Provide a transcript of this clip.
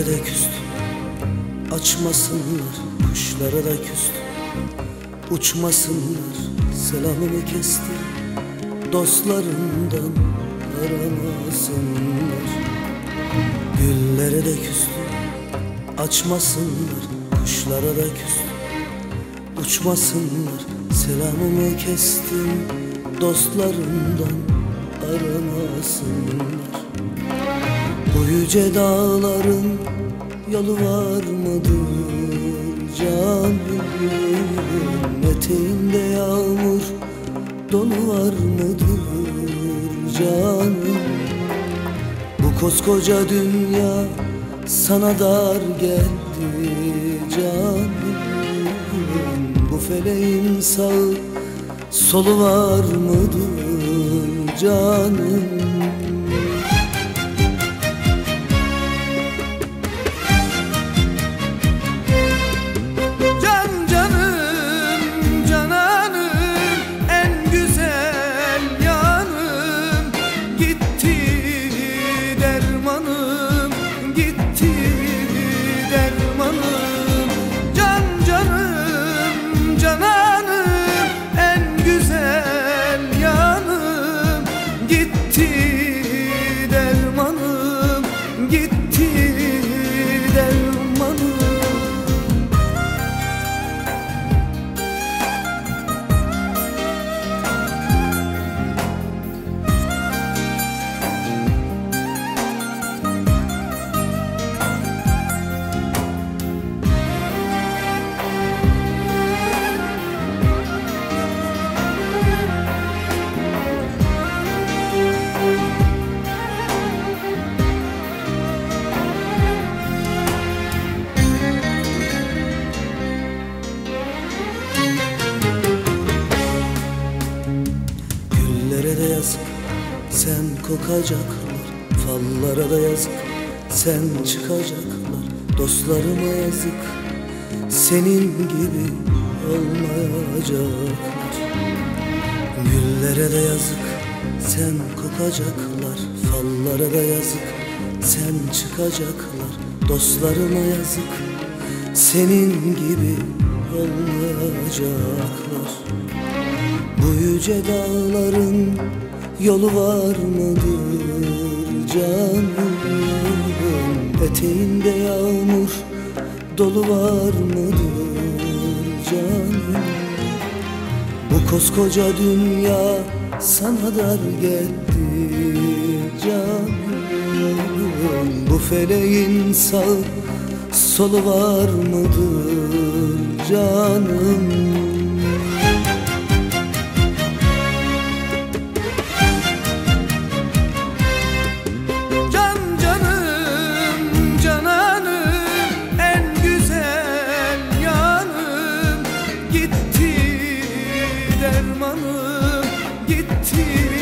Güllere de küstüm, açmasınlar. Kuşlara da küstüm, uçmasınlar. Selamımı kestim, dostlarından aramasınlar. Güllere de küstüm, açmasınlar. Kuşlara da küstüm, uçmasınlar. Selamımı kestim, dostlarından aramasınlar. Bu yüce dağların yolu var mıdır canım? Eteğinde yağmur dolu var mıdır canım? Bu koskoca dünya sana dar geldi canım. Bu feleğin sağı solu var mıdır canım? De yazık, sen kokacaklar. Fallara da yazık, sen çıkacaklar. Dostlarıma yazık, senin gibi olmayacaklar. Güllere de yazık, sen kokacaklar. Fallara da yazık, sen çıkacaklar. Dostlarıma yazık, senin gibi olmayacaklar. Bu yüce dağların yolu var mıdır canım? Eteğinde yağmur dolu var mıdır canım? Bu koskoca dünya sana dar geldi canım. Bu feleğin sağı solu var mıdır canım? Dermanım gitti.